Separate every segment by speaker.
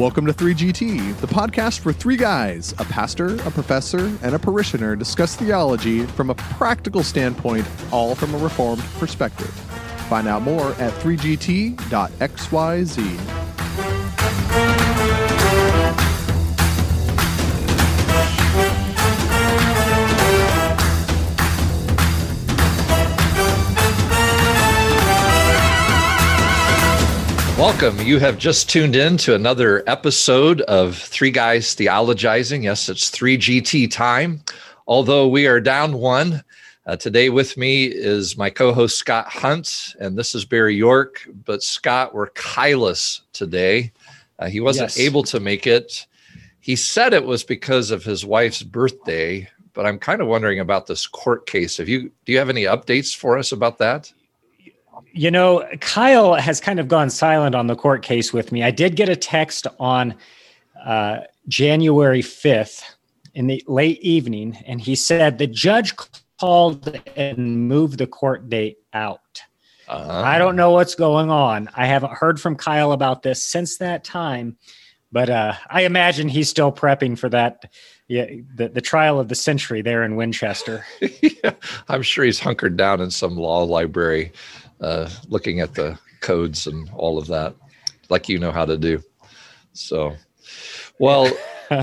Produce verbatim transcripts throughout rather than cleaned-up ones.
Speaker 1: Welcome to three G T, the podcast for three guys, a pastor, a professor, and a parishioner discuss theology from a practical standpoint, all from a Reformed perspective. Find out more at three G T dot X Y Z.
Speaker 2: Welcome. You have just tuned in to another episode of Three Guys Theologizing. Yes, it's three G T time. Although we are down one, uh, today with me is my co-host Scott Hunt, and this is Barry York. But Scott, we're Kylus today. Uh, he wasn't
Speaker 3: Yes.
Speaker 2: able to make it. He said it was because of his wife's birthday, but I'm kind of wondering about this court case. Have you, do you have any updates for us about that?
Speaker 3: You know, Kyle has kind of gone silent on the court case with me. I did get a text on uh, January fifth in the late evening, and he said the judge called and moved the court date out. Uh, I don't know what's going on. I haven't heard from Kyle about this since that time, but uh, I imagine he's still prepping for that, yeah, the, the trial of the century there in Winchester.
Speaker 2: Yeah, I'm sure he's hunkered down in some law library. Uh, looking at the codes and all of that, like you know how to do. So, well,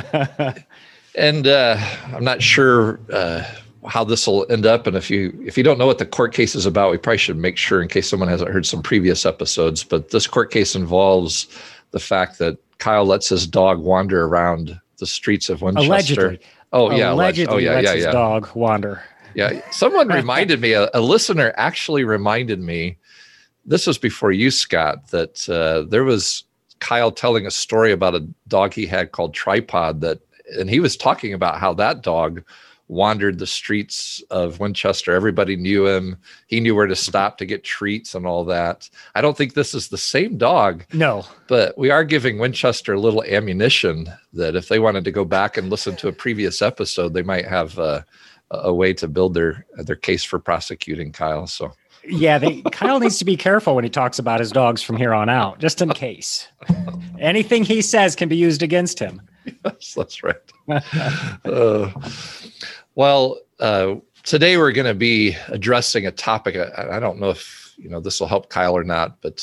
Speaker 2: and uh, I'm not sure uh, how this will end up. And if you if you don't know what the court case is about, we probably should make sure in case someone hasn't heard some previous episodes. But this court case involves the fact that Kyle lets his dog wander around the streets of Winchester.
Speaker 3: Allegedly.
Speaker 2: Oh yeah,
Speaker 3: allegedly.
Speaker 2: Oh yeah,
Speaker 3: lets
Speaker 2: yeah,
Speaker 3: his
Speaker 2: yeah.
Speaker 3: dog wander.
Speaker 2: Yeah, someone reminded me, a, a listener actually reminded me, this was before you, Scott, that uh, there was Kyle telling a story about a dog he had called Tripod, that, and he was talking about how that dog wandered the streets of Winchester. Everybody knew him. He knew where to stop to get treats and all that. I don't think this is the same dog.
Speaker 3: No.
Speaker 2: But we are giving Winchester a little ammunition that if they wanted to go back and listen to a previous episode, they might have uh, a way to build their their case for prosecuting Kyle. So
Speaker 3: yeah, they, Kyle needs to be careful when he talks about his dogs from here on out, just in case. Anything he says can be used against him.
Speaker 2: Yes, that's right. uh, well, uh, today we're going to be addressing a topic. I, I don't know if you know this will help Kyle or not, but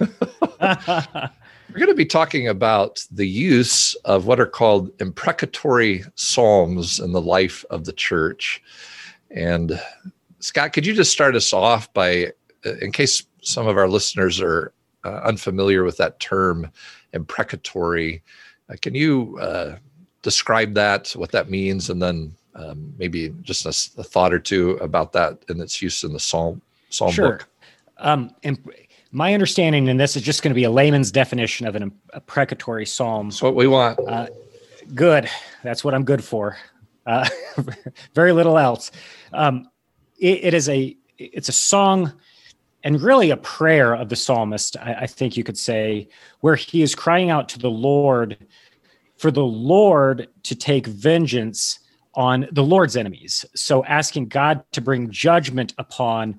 Speaker 2: uh, we're going to be talking about the use of what are called imprecatory psalms in the life of the church. And Scott, could you just start us off by, in case some of our listeners are uh, unfamiliar with that term, imprecatory, uh, can you uh, describe that, what that means, and then um, maybe just a, a thought or two about that and its use in the psalm, psalm
Speaker 3: sure.
Speaker 2: book?
Speaker 3: Um, imp- My understanding in this is just going to be a layman's definition of an imprecatory psalm.
Speaker 2: That's what we want.
Speaker 3: Uh, good. That's what I'm good for. Uh, very little else. Um, it, it is a, it's a song and really a prayer of the psalmist, I, I think you could say, where he is crying out to the Lord for the Lord to take vengeance on the Lord's enemies. So asking God to bring judgment upon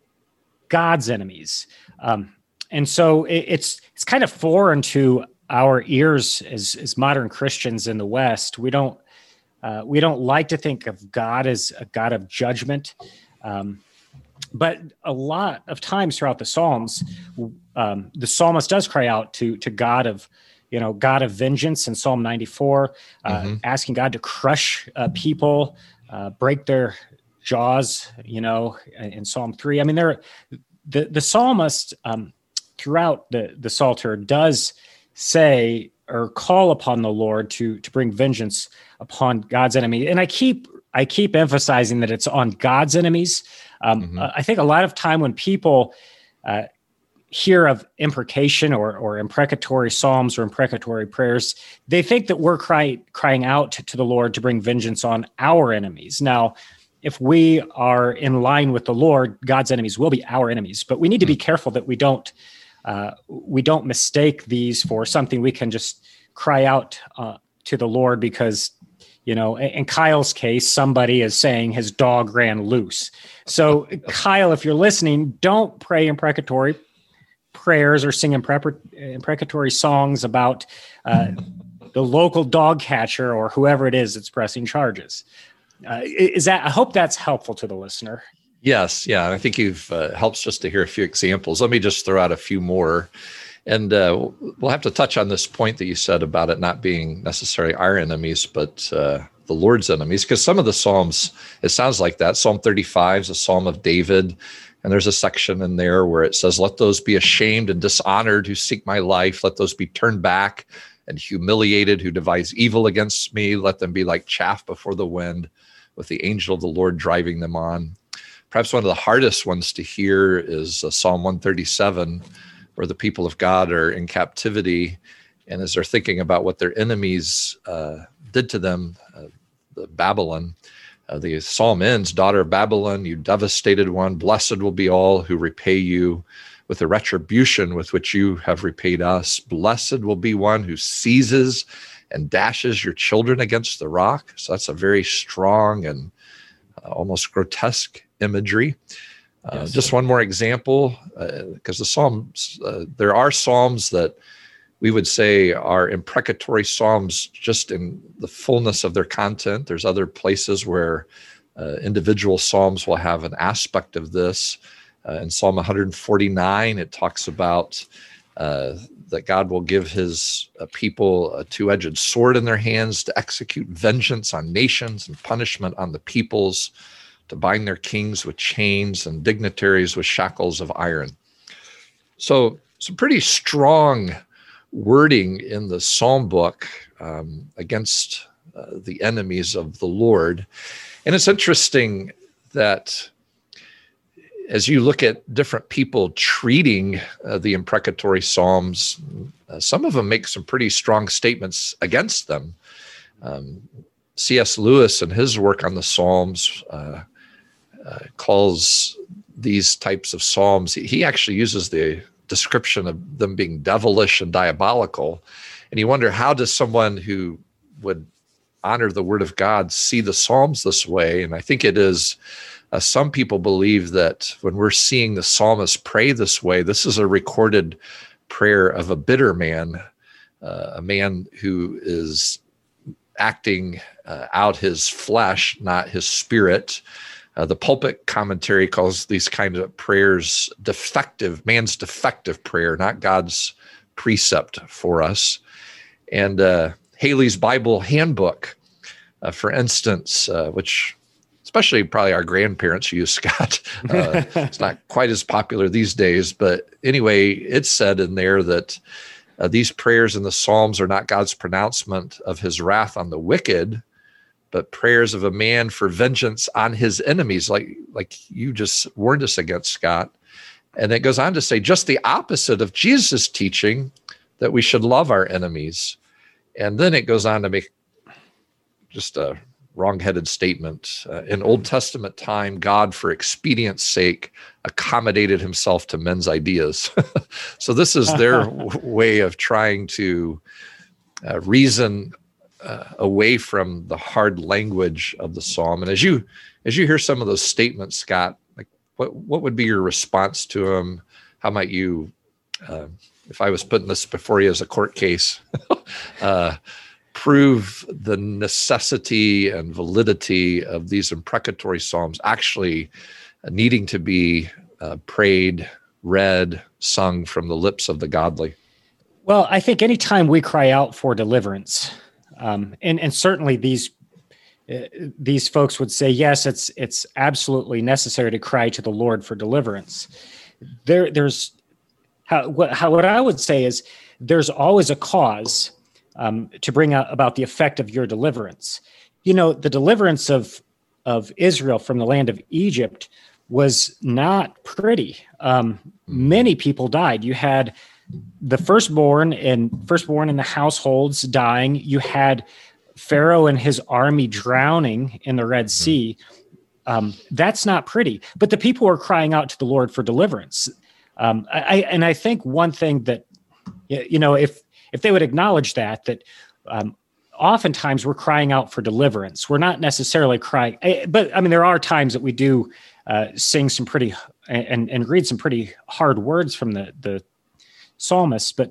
Speaker 3: God's enemies. Um, and so it, it's it's kind of foreign to our ears as, as modern Christians in the West. We don't uh, we don't like to think of God as a God of judgment. Um, but a lot of times throughout the Psalms, um, the psalmist does cry out to to God of, you know, God of vengeance in Psalm ninety-four, uh, mm-hmm. asking God to crush uh, people, uh, break their jaws, you know, in Psalm three. I mean, there, the, the psalmist um, throughout the, the Psalter does say or call upon the Lord to, to bring vengeance upon God's enemy. And I keep, I keep emphasizing that it's on God's enemies. Um, mm-hmm. I think a lot of time when people uh, hear of imprecation or, or imprecatory psalms or imprecatory prayers, they think that we're cry, crying out to the Lord to bring vengeance on our enemies. Now, if we are in line with the Lord, God's enemies will be our enemies. But we need to be careful that we don't uh, we don't mistake these for something we can just cry out uh, to the Lord because, you know, in Kyle's case, somebody is saying his dog ran loose. So, Kyle, if you're listening, don't pray imprecatory prayers or sing impre- imprecatory songs about uh, the local dog catcher or whoever it is that's pressing charges. Uh, is that? I hope that's helpful to the listener.
Speaker 2: Yes, yeah, I think you've uh, helps just to hear a few examples. Let me just throw out a few more, and uh, we'll have to touch on this point that you said about it not being necessarily our enemies, but uh, the Lord's enemies. Because some of the Psalms, it sounds like that. Psalm thirty-five is a Psalm of David, and there's a section in there where it says, "Let those be ashamed and dishonored who seek my life. Let those be turned back and humiliated who devise evil against me. Let them be like chaff before the wind, with the angel of the Lord driving them on." Perhaps one of the hardest ones to hear is uh, Psalm one thirty-seven, where the people of God are in captivity, and as they're thinking about what their enemies uh, did to them, uh, the Babylon, uh, the psalm ends, "Daughter of Babylon, you devastated one, blessed will be all who repay you with the retribution with which you have repaid us. Blessed will be one who seizes and dashes your children against the rock." So that's a very strong and uh, almost grotesque imagery. Uh, yes, just one more example, because uh, the Psalms, uh, there are Psalms that we would say are imprecatory Psalms just in the fullness of their content. There's other places where uh, individual Psalms will have an aspect of this. Uh, in Psalm one forty-nine, it talks about uh, that God will give his uh, people a two-edged sword in their hands to execute vengeance on nations and punishment on the peoples, to bind their kings with chains and dignitaries with shackles of iron. So some pretty strong wording in the Psalm book um, against uh, the enemies of the Lord. And it's interesting that as you look at different people treating uh, the imprecatory Psalms, uh, some of them make some pretty strong statements against them. Um, C S Lewis, in his work on the Psalms, uh, uh, calls these types of Psalms, he actually uses the description of them being devilish and diabolical. And you wonder, how does someone who would honor the word of God see the Psalms this way? And I think it is, uh, some people believe that when we're seeing the psalmist pray this way, this is a recorded prayer of a bitter man, uh, a man who is acting uh, out his flesh, not his spirit. Uh, the pulpit commentary calls these kinds of prayers defective, man's defective prayer, not God's precept for us. And uh, Haley's Bible Handbook, uh, for instance, uh, which especially probably our grandparents use, Scott. Uh, it's not quite as popular these days, but anyway, it said in there that uh, these prayers in the Psalms are not God's pronouncement of his wrath on the wicked, but prayers of a man for vengeance on his enemies, like, like you just warned us against, Scott. And it goes on to say just the opposite of Jesus' teaching, that we should love our enemies. And then it goes on to make just a wrong-headed statement. Uh, in Old Testament time, God, for expedience sake, accommodated himself to men's ideas. So this is their w- way of trying to uh, reason uh, away from the hard language of the psalm. And as you as you hear some of those statements, Scott, like what what would be your response to them? How might you, uh, if I was putting this before you as a court case, uh, prove the necessity and validity of these imprecatory psalms actually needing to be uh, prayed, read, sung from the lips of the godly?
Speaker 3: Well, I think anytime we cry out for deliverance, um, and, and certainly these uh, these folks would say, yes, it's it's absolutely necessary to cry to the Lord for deliverance. There, there's how what how what I would say is there's always a cause Um, to bring out about the effect of your deliverance. You know, the deliverance of of Israel from the land of Egypt was not pretty. Um, many people died. You had the firstborn and firstborn in the households dying. You had Pharaoh and his army drowning in the Red Sea. Um, that's not pretty. But the people were crying out to the Lord for deliverance. Um, I, and I think one thing that, you know, if If they would acknowledge that, that um, oftentimes we're crying out for deliverance. We're not necessarily crying, but I mean, there are times that we do uh, sing some pretty and, and read some pretty hard words from the, the psalmists, but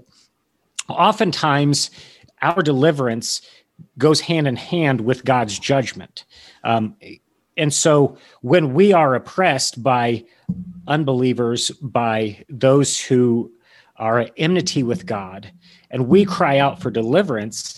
Speaker 3: oftentimes our deliverance goes hand in hand with God's judgment. Um, and so when we are oppressed by unbelievers, by those who are at enmity with God, and we cry out for deliverance,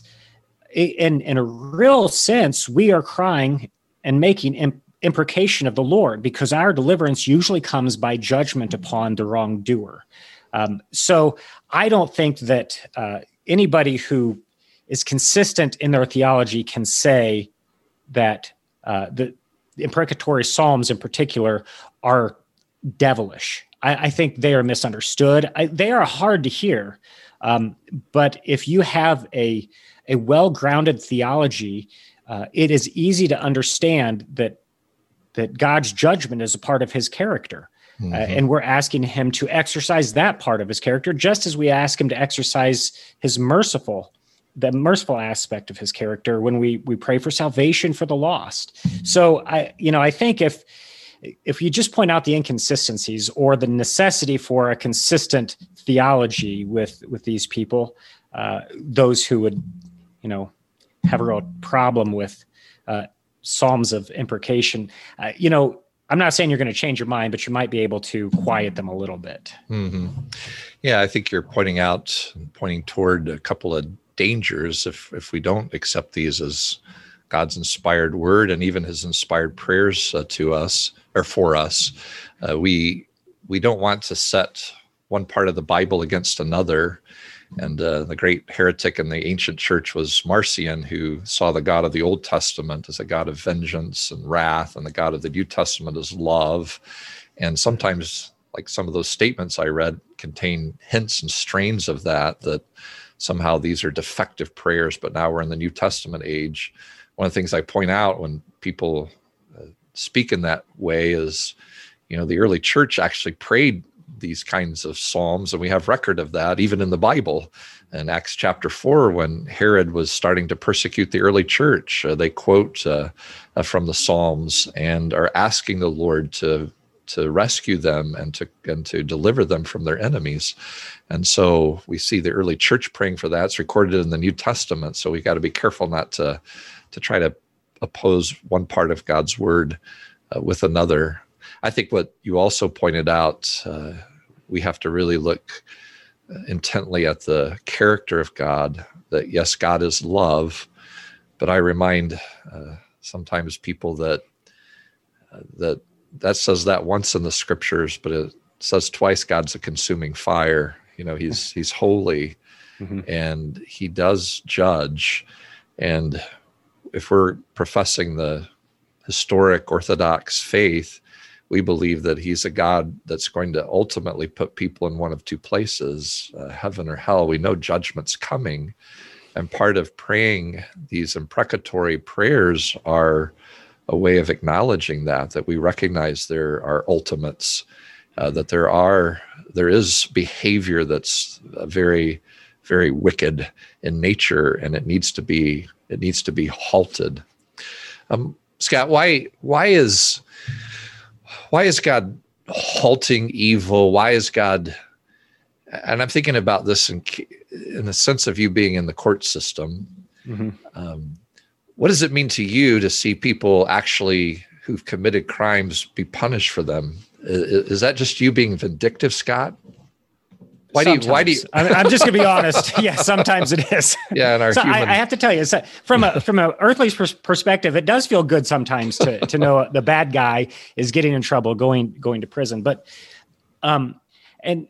Speaker 3: in, in a real sense, we are crying and making imp- imprecation of the Lord, because our deliverance usually comes by judgment upon the wrongdoer. Um, so I don't think that uh, anybody who is consistent in their theology can say that uh, the imprecatory psalms in particular are devilish. I, I think they are misunderstood. I, they are hard to hear. Um, but if you have a, a well-grounded theology, uh, it is easy to understand that, that God's judgment is a part of his character. Mm-hmm. Uh, and we're asking him to exercise that part of his character, just as we ask him to exercise his merciful, the merciful aspect of his character when we we pray for salvation for the lost. So I, you know, I think if if you just point out the inconsistencies or the necessity for a consistent theology with with these people, uh, those who would, you know, have a real problem with uh, psalms of imprecation, uh, you know. I'm not saying you're going to change your mind, but you might be able to quiet them a little bit.
Speaker 2: Mm-hmm. Yeah, I think you're pointing out, pointing toward a couple of dangers if if we don't accept these as God's inspired word and even his inspired prayers uh, to us or for us. Uh, we we don't want to set one part of the Bible against another. And uh, the great heretic in the ancient church was Marcion, who saw the God of the Old Testament as a God of vengeance and wrath, and the God of the New Testament as love. And sometimes, like some of those statements I read, contain hints and strains of that, that somehow these are defective prayers, but now we're in the New Testament age. One of the things I point out when people uh, speak in that way is, you know, the early church actually prayed these kinds of psalms, and we have record of that even in the Bible. In Acts chapter four, when Herod was starting to persecute the early church, uh, they quote uh, uh, from the Psalms and are asking the Lord to to rescue them and to and to deliver them from their enemies. And so we see the early church praying for that. It's recorded in the New Testament, so we got to be careful not to to try to oppose one part of God's word uh, with another. I think what you also pointed out, uh, we have to really look intently at the character of God, that yes, God is love, but I remind uh, sometimes people that uh, that that says that once in the scriptures, but it says twice God's a consuming fire. You know, he's he's holy, mm-hmm. and he does judge. And if we're professing the historic Orthodox faith, we believe that he's a God that's going to ultimately put people in one of two places, uh, heaven or hell. We know judgment's coming. And part of praying these imprecatory prayers are a way of acknowledging that, that we recognize there are ultimates, uh, that there are, there is behavior that's uh, very, very wicked in nature, and it needs to be, it needs to be halted. Um, Scott, why, why is, Why is God halting evil? Why is God, and I'm thinking about this in, in the sense of you being in the court system. Mm-hmm. Um, what does it mean to you to see people actually who've committed crimes be punished for them? Is, is that just you being vindictive, Scott? Why
Speaker 3: sometimes.
Speaker 2: do you, why do you,
Speaker 3: I'm just going to be honest. Yeah, sometimes it is.
Speaker 2: Yeah. And our
Speaker 3: so
Speaker 2: human...
Speaker 3: I, I have to tell you, so from a, from an earthly pers- perspective, it does feel good sometimes to, to know the bad guy is getting in trouble, going, going to prison. But, um, and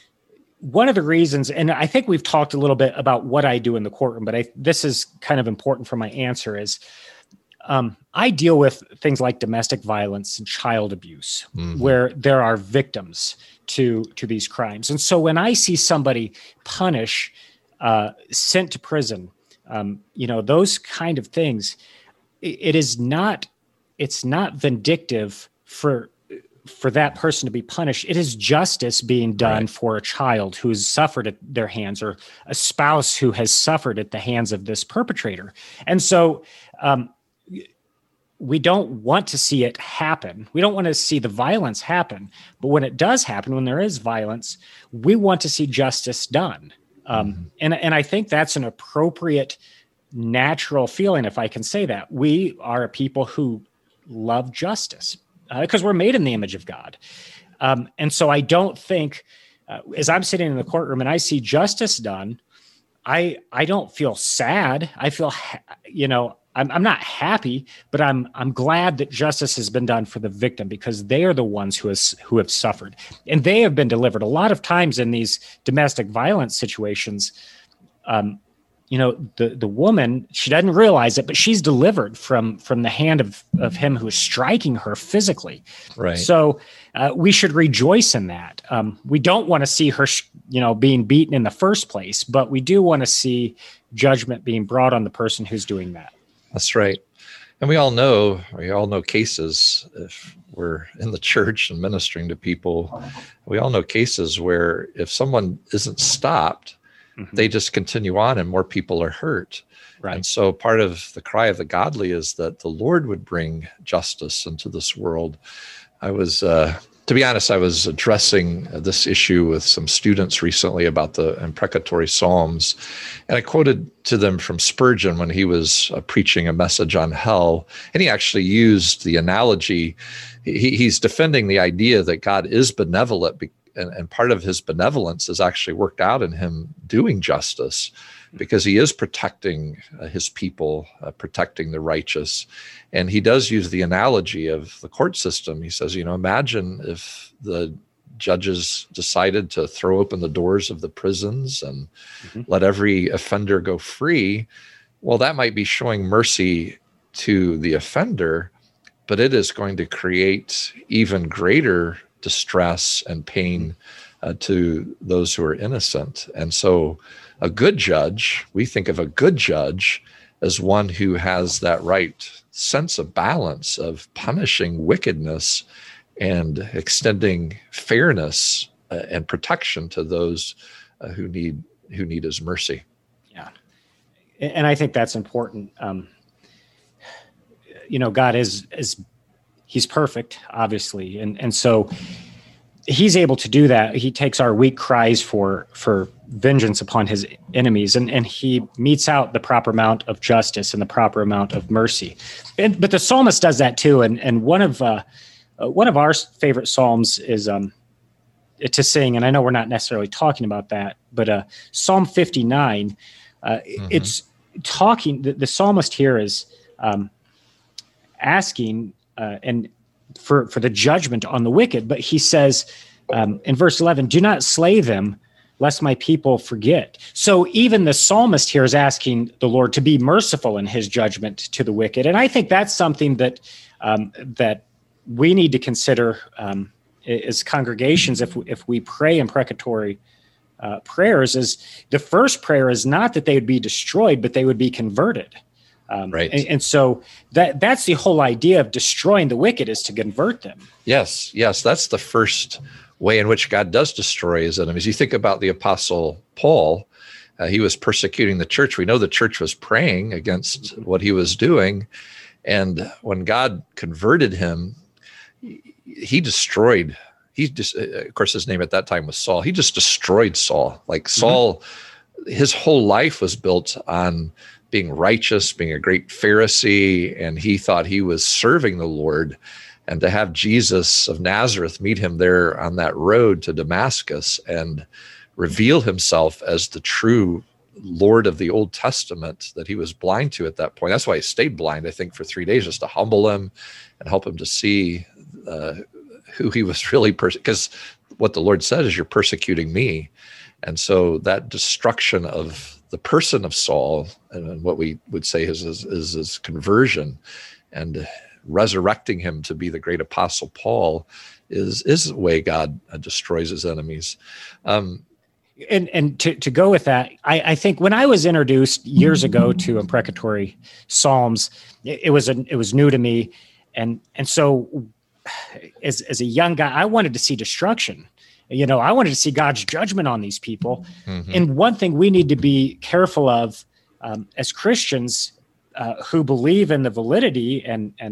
Speaker 3: one of the reasons, and I think we've talked a little bit about what I do in the courtroom, but I, this is kind of important for my answer is, um, I deal with things like domestic violence and child abuse, mm-hmm. where there are victims to to these crimes. And so when I see somebody punish, uh, sent to prison, um, you know, those kind of things, it, it is not, it's not vindictive for for that person to be punished. It is justice being done right. for a child who has suffered at their hands, or a spouse who has suffered at the hands of this perpetrator. And so, um, we don't want to see it happen. We don't want to see the violence happen. But when it does happen, when there is violence, we want to see justice done. Um, mm-hmm. and, and I think that's an appropriate, natural feeling, if I can say that. We are a people who love justice because uh, we're made in the image of God. Um, and so I don't think, uh, as I'm sitting in the courtroom and I see justice done, I I don't feel sad. I feel, ha- you know, I'm I'm not happy, but I'm I'm glad that justice has been done for the victim, because they are the ones who has who have suffered, and they have been delivered. A lot of times in these domestic violence situations, um, you know, the the woman, she doesn't realize it, but she's delivered from from the hand of of him who is striking her physically.
Speaker 2: Right.
Speaker 3: So uh, we should rejoice in that. Um, we don't want to see her, you know, being beaten in the first place, but we do want to see judgment being brought on the person who's doing that.
Speaker 2: That's right. And we all know, we all know cases, if we're in the church and ministering to people, we all know cases where if someone isn't stopped, mm-hmm. they just continue on and more people are hurt.
Speaker 3: Right.
Speaker 2: And so part of the cry of the godly is that the Lord would bring justice into this world. I was, uh, to be honest, I was addressing this issue with some students recently about the imprecatory Psalms. And I quoted to them from Spurgeon when he was uh, preaching a message on hell. And he actually used the analogy. He, he's defending the idea that God is benevolent, be, and, and part of his benevolence is actually worked out in him doing justice, because he is protecting uh, his people, uh, protecting the righteous. And he does use the analogy of the court system. He says, you know, imagine if the judges decided to throw open the doors of the prisons and mm-hmm. let every offender go free. Well, that might be showing mercy to the offender, but it is going to create even greater distress and pain uh, to those who are innocent. And so a good judge, we think of a good judge as one who has that right sense of balance of punishing wickedness and extending fairness uh, and protection to those uh, who need who need his mercy.
Speaker 3: Yeah, and I think that's important. Um, you know, God is is he's perfect, obviously, and and so he's able to do that. He takes our weak cries for for vengeance upon his enemies, and, and he metes out the proper amount of justice and the proper amount of mercy. And, but the psalmist does that too. And and one of uh, one of our favorite psalms is um, to sing, and I know we're not necessarily talking about that, but uh, Psalm fifty-nine. Uh, mm-hmm. It's talking. The, the psalmist here is um, asking uh, and for for the judgment on the wicked, but he says um, in verse eleven, "Do not slay them, lest my people forget." So even the psalmist here is asking the Lord to be merciful in his judgment to the wicked. And I think that's something that um, that we need to consider um, as congregations if, if we pray imprecatory uh, prayers. Is the first prayer is not that they would be destroyed, but they would be converted. Um,
Speaker 2: right.
Speaker 3: And, and so that that's the whole idea of destroying the wicked, is to convert them.
Speaker 2: Yes, yes, that's the first way in which God does destroy his enemies. You think about the Apostle Paul, uh, he was persecuting the church. We know the church was praying against what he was doing. And when God converted him, he destroyed, he just, of course, his name at that time was Saul. He just destroyed Saul. Like Saul, mm-hmm. his whole life was built on being righteous, being a great Pharisee, and he thought he was serving the Lord. And to have Jesus of Nazareth meet him there on that road to Damascus and reveal himself as the true Lord of the Old Testament that he was blind to at that point. That's why he stayed blind, I think, for three days, just to humble him and help him to see uh, who he was really, because pers- what the Lord said is, you're persecuting me. And so that destruction of the person of Saul, and what we would say is, is, is his conversion and resurrecting him to be the great Apostle Paul, is is the way God uh, destroys his enemies. Um,
Speaker 3: and and to, to go with that, I, I think when I was introduced years ago to imprecatory Psalms, it, it was a, it was new to me, and and so as as a young guy, I wanted to see destruction. You know, I wanted to see God's judgment on these people. Mm-hmm. And one thing we need to be careful of um, as Christians uh, who believe in the validity and and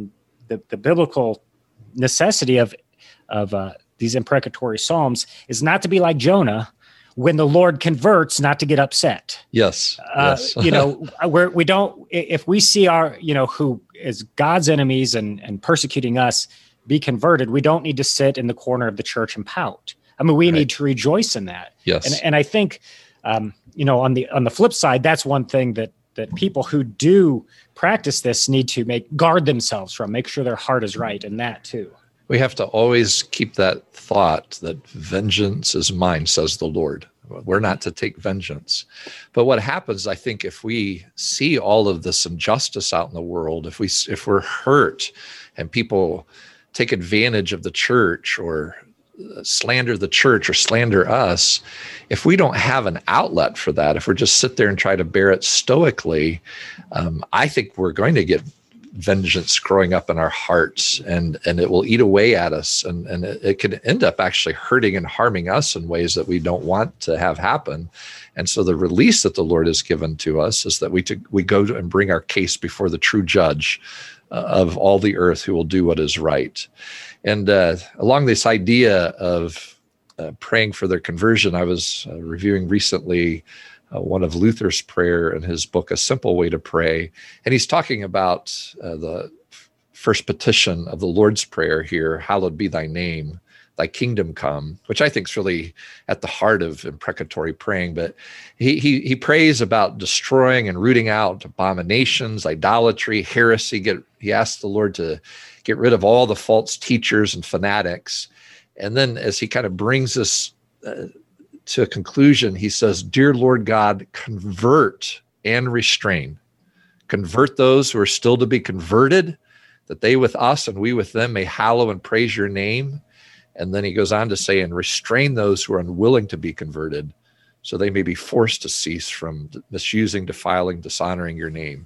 Speaker 3: the, the biblical necessity of of uh, these imprecatory psalms is not to be like Jonah. When the Lord converts, not to get upset.
Speaker 2: Yes.
Speaker 3: Uh,
Speaker 2: yes.
Speaker 3: you know, we're, we don't, if we see our, you know, who is God's enemies and, and persecuting us be converted, we don't need to sit in the corner of the church and pout. I mean, we
Speaker 2: Right.
Speaker 3: need to rejoice in that.
Speaker 2: Yes.
Speaker 3: And, and I think, um, you know, on the, on the flip side, that's one thing that, that people who do practice this need to make guard themselves from, make sure their heart is right in that too.
Speaker 2: We have to always keep that thought that vengeance is mine, says the Lord. We're not to take vengeance. But what happens, I think, if we see all of this injustice out in the world, if we if we're hurt and people take advantage of the church or slander the church or slander us, if we don't have an outlet for that, if we're just sit there and try to bear it stoically, um, I think we're going to get vengeance growing up in our hearts, and and it will eat away at us, and and it, it could end up actually hurting and harming us in ways that we don't want to have happen. And so the release that the Lord has given to us is that we to, we go to and bring our case before the true judge uh, of all the earth, who will do what is right. And uh, along this idea of uh, praying for their conversion, I was uh, reviewing recently Uh, one of Luther's prayer in his book, A Simple Way to Pray. And he's talking about uh, the first petition of the Lord's Prayer here, hallowed be thy name, thy kingdom come, which I think is really at the heart of imprecatory praying. But he, he, he prays about destroying and rooting out abominations, idolatry, heresy. Get, he asks the Lord to get rid of all the false teachers and fanatics. And then as he kind of brings this uh, to a conclusion, he says, dear Lord God, convert and restrain. Convert those who are still to be converted, that they with us and we with them may hallow and praise your name. And then he goes on to say, and restrain those who are unwilling to be converted, so they may be forced to cease from misusing, defiling, dishonoring your name.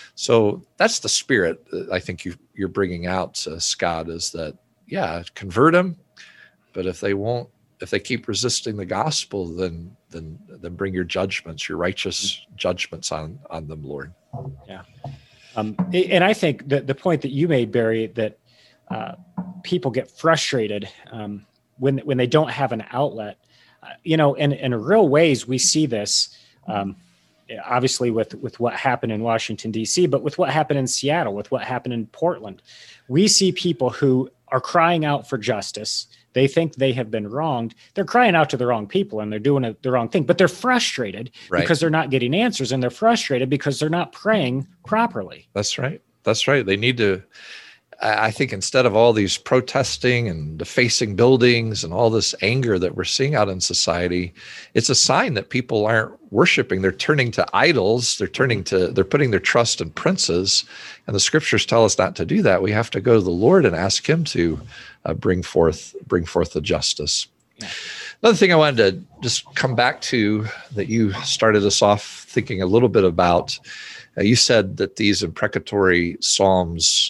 Speaker 2: So that's the spirit that I think you, you're bringing out, uh, Scott, is that, yeah, convert them, but if they won't, if they keep resisting the gospel, then then then bring your judgments, your righteous judgments on on them, Lord.
Speaker 3: Yeah, um, and I think that the point that you made, Barry, that uh, people get frustrated um, when when they don't have an outlet. Uh, you know, in in real ways, we see this um, obviously with with what happened in Washington D C, but with what happened in Seattle, with what happened in Portland. We see people who are crying out for justice. They think they have been wronged. They're crying out to the wrong people and they're doing a, the wrong thing, but they're frustrated
Speaker 2: Right.
Speaker 3: because they're not getting answers, and they're frustrated because they're not praying properly.
Speaker 2: That's right. That's right. They need to, I I think instead of all these protesting and defacing buildings and all this anger that we're seeing out in society, it's a sign that people aren't worshiping. They're turning to idols. They're turning to, they're putting their trust in princes. And the scriptures tell us not to do that. We have to go to the Lord and ask him to uh, bring forth, bring forth the justice.
Speaker 3: Yeah.
Speaker 2: Another thing I wanted to just come back to that you started us off thinking a little bit about, uh, you said that these imprecatory psalms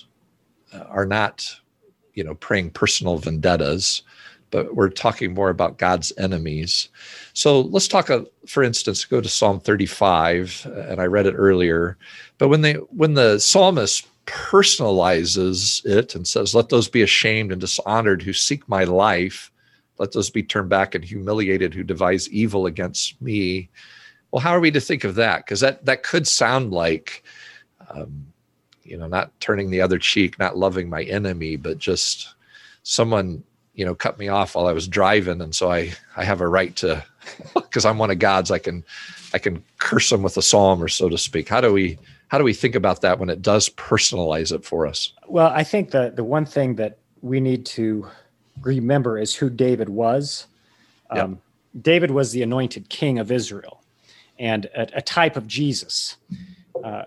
Speaker 2: are not, you know, praying personal vendettas, but we're talking more about God's enemies. So let's talk, uh, for instance, go to Psalm thirty-five, and I read it earlier, but when they, when the psalmist personalizes it and says, let those be ashamed and dishonored who seek my life, let those be turned back and humiliated who devise evil against me. Well, how are we to think of that? Because that, that could sound like, um, you know, not turning the other cheek, not loving my enemy, but just someone, you know, cut me off while I was driving. And so I, I have a right to, because I'm one of God's, I can, I can curse them with a psalm, or so to speak. How do we, how do we think about that when it does personalize it for us?
Speaker 3: Well, I think the, the one thing that we need to remember is who David was. Um,
Speaker 2: Yep.
Speaker 3: David was the anointed king of Israel and a, a type of Jesus. Uh,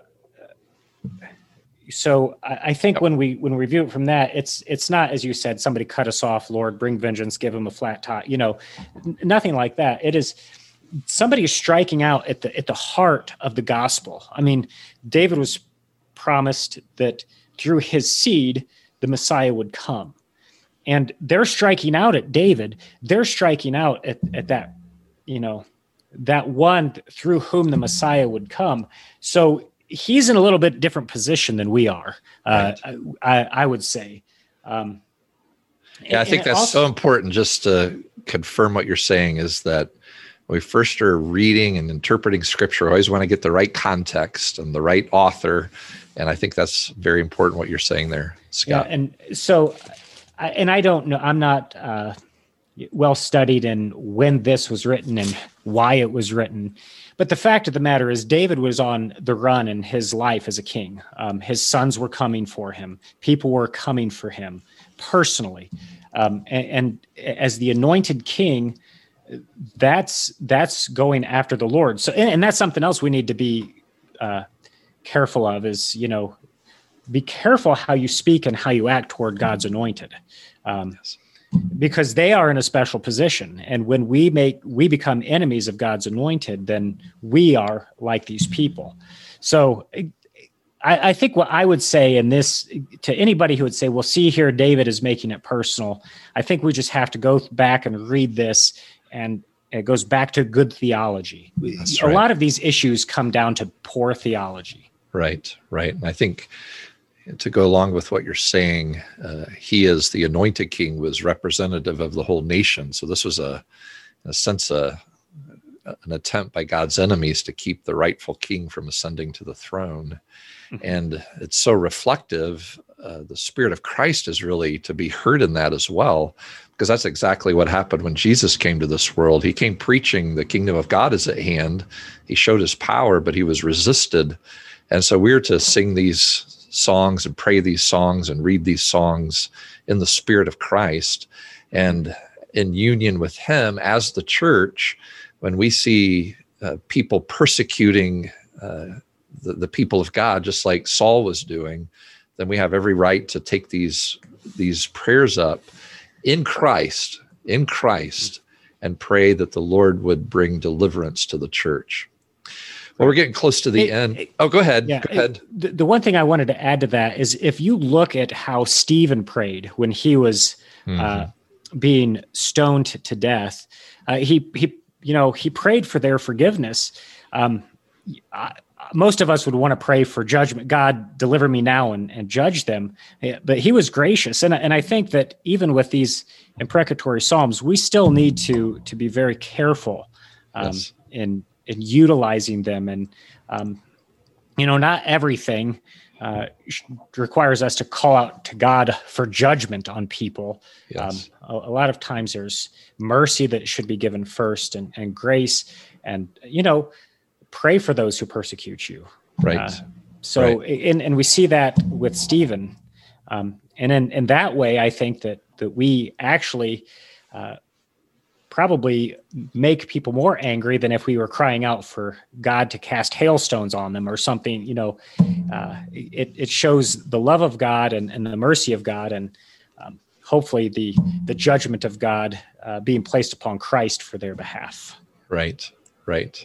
Speaker 3: So I, I think
Speaker 2: Yep.
Speaker 3: when we when we review it from that, it's it's not, as you said, somebody cut us off, Lord, bring vengeance, give him a flat top, you know, n- nothing like that. It is somebody is striking out at the at the heart of the gospel. I mean, David was promised that through his seed, the Messiah would come. And they're striking out at David. They're striking out at, at that, you know, that one through whom the Messiah would come. So he's in a little bit different position than we are. Uh,
Speaker 2: Right.
Speaker 3: I, I would say. Um,
Speaker 2: Yeah, I think that's also so important just to confirm what you're saying is that when we first are reading and interpreting scripture, we always want to get the right context and the right author. And I think that's very important what you're saying there, Scott.
Speaker 3: Yeah, and so, I, and I don't know, I'm not uh, well studied in when this was written and why it was written. But the fact of the matter is David was on the run in his life as a king. Um, his sons were coming for him. People were coming for him personally. Um, and, and as the anointed king, that's that's going after the Lord. So, and, and that's something else we need to be uh, careful of is, you know, be careful how you speak and how you act toward God's anointed. Um,
Speaker 2: Yes.
Speaker 3: Because they are in a special position. And when we make, we become enemies of God's anointed, then we are like these people. So I, I think what I would say in this to anybody who would say, well, see here, David is making it personal. I think we just have to go back and read this, and it goes back to good theology.
Speaker 2: That's
Speaker 3: a
Speaker 2: right.
Speaker 3: lot of these issues come down to poor theology.
Speaker 2: Right, right. And I think to go along with what you're saying, uh, he is the anointed king, was representative of the whole nation. So this was a, in a sense, a, an attempt by God's enemies to keep the rightful king from ascending to the throne. Mm-hmm. And it's so reflective. Uh, the Spirit of Christ is really to be heard in that as well, because that's exactly what happened when Jesus came to this world. He came preaching the kingdom of God is at hand. He showed his power, but he was resisted. And so we're to sing these songs and pray these songs and read these songs in the Spirit of Christ and in union with him as the church. When we see uh, people persecuting uh, the, the people of God, just like Saul was doing, then we have every right to take these, these prayers up in Christ, in Christ, and pray that the Lord would bring deliverance to the church. Well, we're getting close to the it, end. Oh, go ahead.
Speaker 3: Yeah,
Speaker 2: go ahead.
Speaker 3: It, the, the one thing I wanted to add to that is if you look at how Stephen prayed when he was mm-hmm. uh, being stoned to death, uh, he he you know he prayed for their forgiveness. Um, I, most of us would want to pray for judgment. God, deliver me now and, and judge them. But he was gracious, and and I think that even with these imprecatory psalms, we still need to to be very careful um, yes. in. and utilizing them. And, um, you know, not everything uh, requires us to call out to God for judgment on people.
Speaker 2: Yes.
Speaker 3: Um, a, a lot of times there's mercy that should be given first and, and grace and, you know, pray for those who persecute you.
Speaker 2: Right.
Speaker 3: Uh, so, right. And, and we see that with Stephen. Um, and in, in that way, I think that, that we actually, uh, probably make people more angry than if we were crying out for God to cast hailstones on them or something. You know, uh, it, it shows the love of God and, and the mercy of God, and um, hopefully the the judgment of God uh, being placed upon Christ for their behalf.
Speaker 2: Right, right.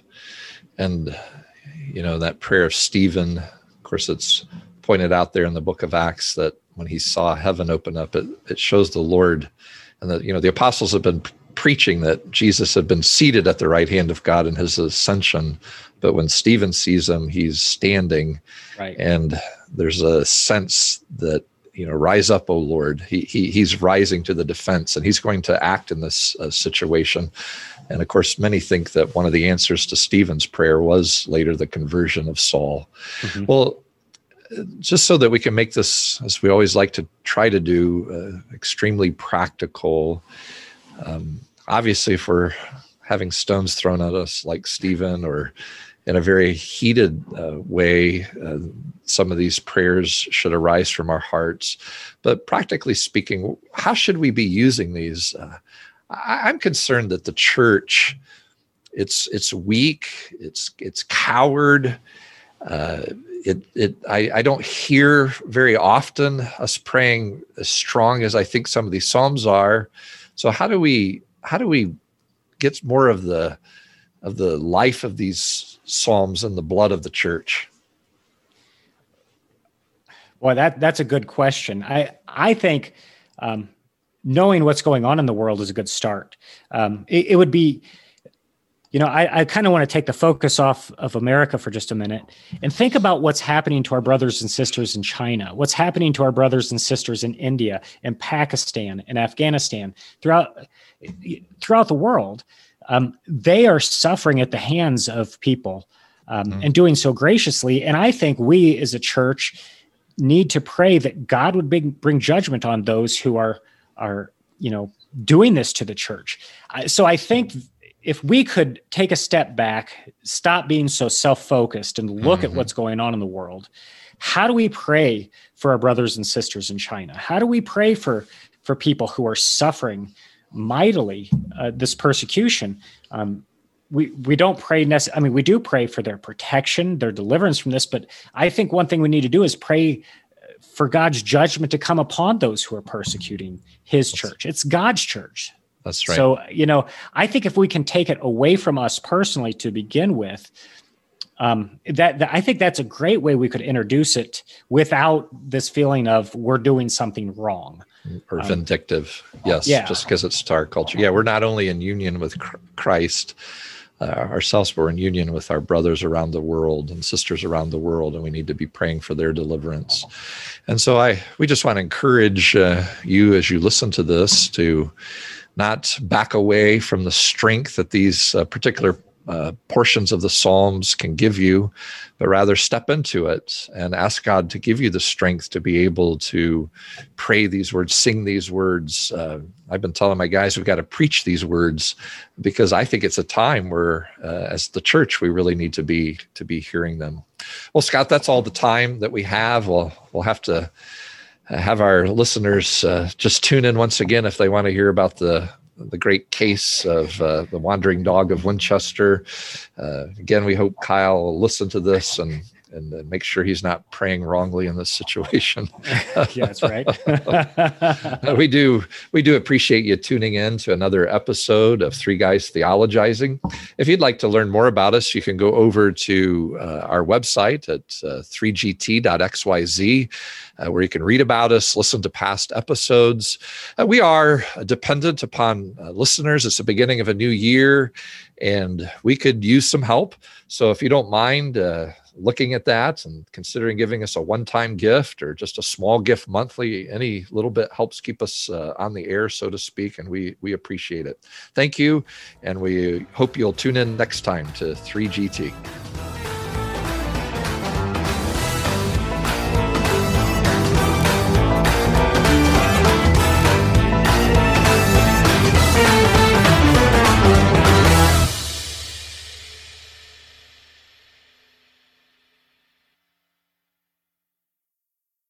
Speaker 2: And, you know, that prayer of Stephen, of course, it's pointed out there in the book of Acts that when he saw heaven open up, it, it shows the Lord and the, you know, the apostles have been preaching that Jesus had been seated at the right hand of God in his ascension. But when Stephen sees him, he's standing.
Speaker 3: Right.
Speaker 2: And there's a sense that, you know, rise up, O Lord. He, he He's rising to the defense, and he's going to act in this uh, situation. And of course, many think that one of the answers to Stephen's prayer was later the conversion of Saul. Mm-hmm. Well, just so that we can make this, as we always like to try to do, uh, extremely practical. Um, obviously, if we're having stones thrown at us like Stephen, or in a very heated uh, way, uh, some of these prayers should arise from our hearts. But practically speaking, how should we be using these? Uh, I, I'm concerned that the church, it's it's weak, it's it's coward. Uh, it it I, I don't hear very often us praying as strong as I think some of these psalms are. So how do we how do we get more of the of the life of these psalms in the blood of the church?
Speaker 3: Well, that that's a good question. I I think um, knowing what's going on in the world is a good start. Um, it, it would be, you know, I, I kind of want to take the focus off of America for just a minute and think about what's happening to our brothers and sisters in China, what's happening to our brothers and sisters in India and Pakistan and Afghanistan, throughout throughout the world. Um, they are suffering at the hands of people um, mm-hmm. and doing so graciously. And I think we as a church need to pray that God would bring, bring judgment on those who are, are, you know, doing this to the church. I, so I think if we could take a step back, stop being so self-focused and look mm-hmm. at what's going on in the world, how do we pray for our brothers and sisters in China? How do we pray for, for people who are suffering mightily uh, this persecution? Um, we we don't pray necess- I mean, we do pray for their protection, their deliverance from this, but I think one thing we need to do is pray for God's judgment to come upon those who are persecuting his church. It's God's church.
Speaker 2: That's right.
Speaker 3: So, you know, I think if we can take it away from us personally to begin with, um, that, that I think that's a great way we could introduce it without this feeling of we're doing something wrong.
Speaker 2: Or vindictive. Um, yes.
Speaker 3: Yeah.
Speaker 2: Just because it's our culture. Yeah. We're not only in union with Christ uh, ourselves, but we're in union with our brothers around the world and sisters around the world, and we need to be praying for their deliverance. And so I, we just want to encourage uh, you as you listen to this to not back away from the strength that these uh, particular uh, portions of the Psalms can give you, but rather step into it and ask God to give you the strength to be able to pray these words, sing these words. Uh, I've been telling my guys we've got to preach these words because I think it's a time where, uh, as the church, we really need to be to be hearing them. Well, Scott, that's all the time that we have. We'll we'll have to have our listeners uh, just tune in once again if they want to hear about the the great case of uh, the wandering dog of Winchester. Uh, again, we hope Kyle will listen to this and and uh, make sure he's not praying wrongly in this situation.
Speaker 3: Yeah, that's right.
Speaker 2: we do we do appreciate you tuning in to another episode of Three Guys Theologizing. If you'd like to learn more about us, you can go over to uh, our website at uh, three g t dot x y z, uh, where you can read about us, listen to past episodes. Uh, we are dependent upon uh, listeners. It's the beginning of a new year, and we could use some help. So if you don't mind uh, looking at that and considering giving us a one-time gift or just a small gift monthly, any little bit helps keep us uh, on the air, so to speak, and we we appreciate it. Thank you, and we hope you'll tune in next time to three G T.